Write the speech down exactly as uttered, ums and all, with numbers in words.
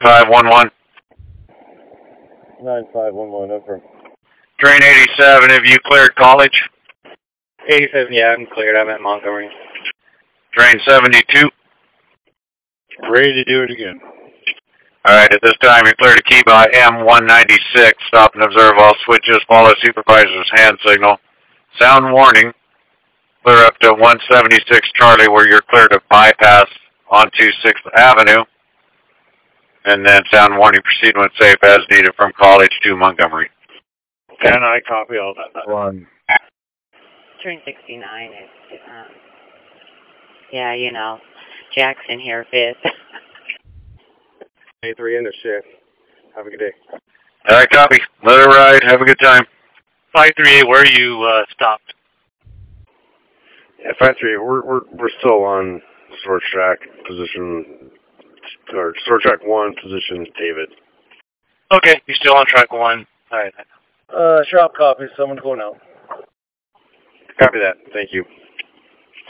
five one one. nine five one one, over. Train eighty-seven, have you cleared college? eighty-seven, yeah, I'm cleared. I'm at Montgomery. Train seventy-two. Ready to do it again. Alright, at this time you're clear to key by M one ninety-six. Stop and observe all switches. Follow supervisor's hand signal. Sound warning. Clear up to one seventy-six Charlie where you're clear to bypass onto sixth Avenue. And then sound warning, proceed when safe as needed from College to Montgomery. And I copy all that. One. Train sixty-nine is, um, yeah, you know, Jackson here, fifth. A three in the shift. Have a good day. Alright, copy. Let it ride. Have a good time. five three eight, where are you uh, stopped? Yeah, five three eight, we're, we're, we're still on storage track position, or storage track one, position David. Okay, you're still on track one. All right. Uh, shop copy. Someone's going out. Copy that. Thank you.